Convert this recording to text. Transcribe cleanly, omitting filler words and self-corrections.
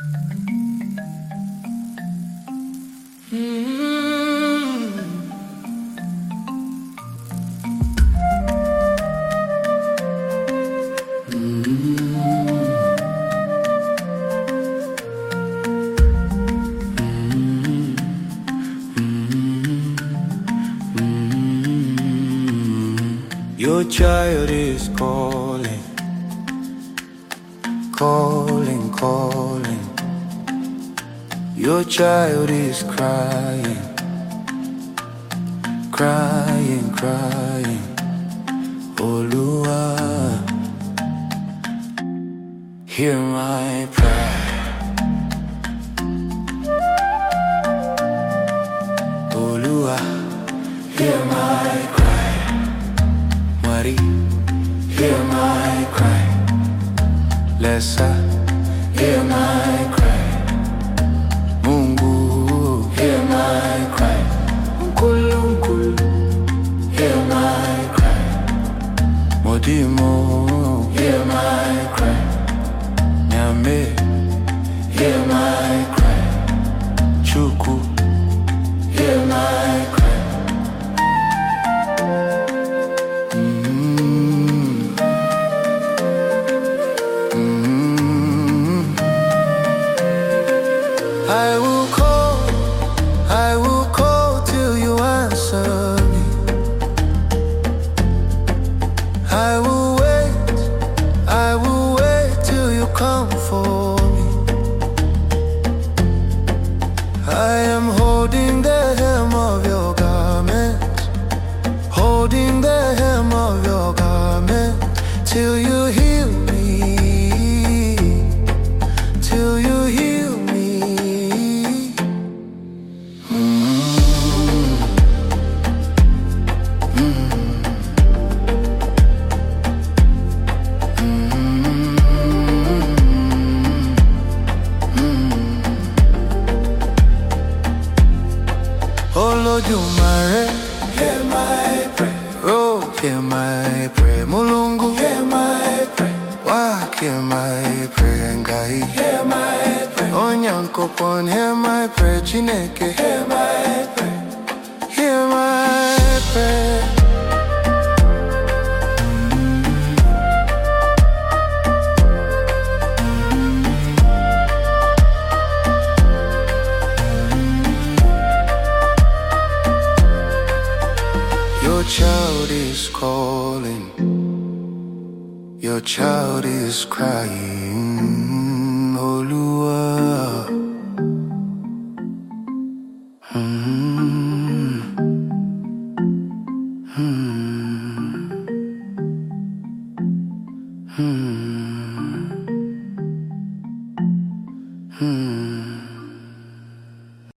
Your child is calling, calling, calling. Your child is crying, crying, crying. Oluwa, hear my prayer. Oluwa, hear my cry. Mari, hear my cry. Lesa, hear my cry. Mungu, hear my cry. Nkulu, nkulu, hear my cry. Modimo, hear my cry. Nyame, hear my cry. Chuku, hear my cry. I will call till you answer me. I will wait till you come for me. I am holding the hem of your garment, holding the hem of your garment, till you heal me, till you heal me. Oh Lord, you my hear my prayer. Oh, hear my prayer. Mulungu, hear my prayer. Wa, hear my prayer. Ngai, hear my prayer. Onyankopon, hear my prayer. Chineke, hear my prayer. Hear my prayer. Your child is calling, your child is crying, Oluwa. Mm-hmm. Mm-hmm.